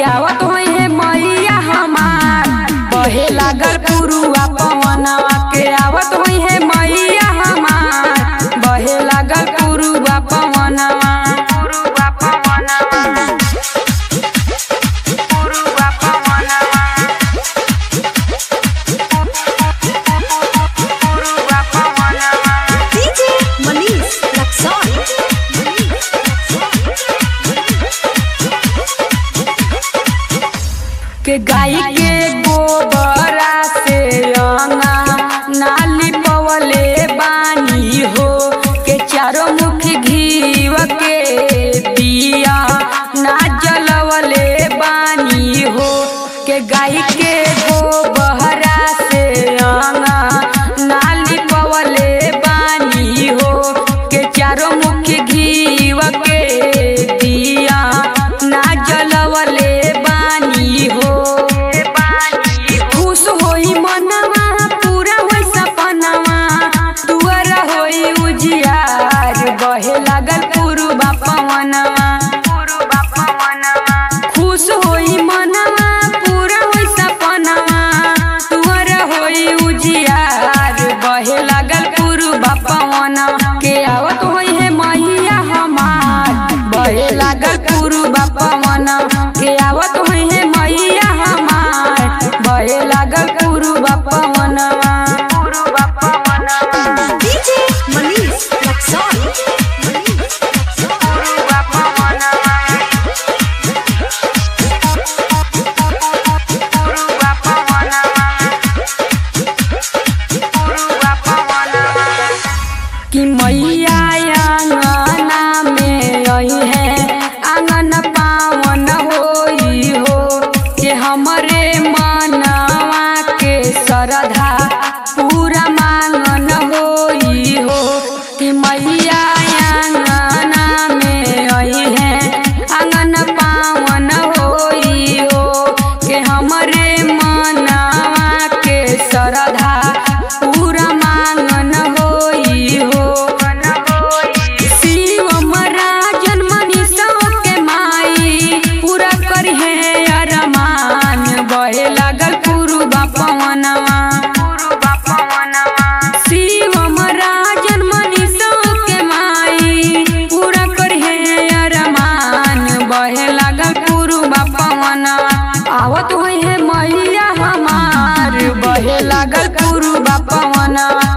आवत होई है मैया हमार बहे लागल पुरुआ पवनवा के आवत होई है मैया हमार बहे लागल पुरुआ पवनवा पुरुआ पवनवा पुरुआ पवनवा पुरुआ पवनवा DJ Manish Luxon के गाय के गोबरा से अंगा नाली पवले बानी हो के चारों मुख घीव के दिया ना जलवले बानी हो के गाय के गोबरा से अंगा नाली पवले बानी हो के चारों मुख घीव के दिया ना जलवले बानी हो खुश होई मनवा पूरा होई सपनवा तुअर होई उजियार बहे लागल पुरुबा पवनवा पुरुबा पवनवा खुश होई मनवा पूरा होई सपनवा तुअर होई उजियार बहे लागल पुरुबा पवनवा के आवत होई है मैया हमार बहे लागल पुरुबा पवनवा के आवत होई है मैया हमार बहे लागल पुरुबा पवनवा पुरुबा पवनवा DJ Manish Luxon पुरुबा पवनवा पुरुबा पवनवा पुरुबा पवनवा कि मैया आंगना में आई है आंगन पावन होई हो के हमरे मनवा के श्रद्धा पूरा मांगन होई हो कि मैया आंगना में आई है आंगन पावन होई हो के हमरे मनवा के श्रद्धा पूरा मांगन होई हो शिवम राजन मनीषा के माई पूरा करी है अरमान बहे लागल पुरुबा पवनवा पुरुबा पवनवा शिवम राजन मनीषा के माई पूरा करी है अरमान बहे लागल पुरुबा पवनवा आवत होई है मैया हमार बहे लागल पुरुबा पवनवा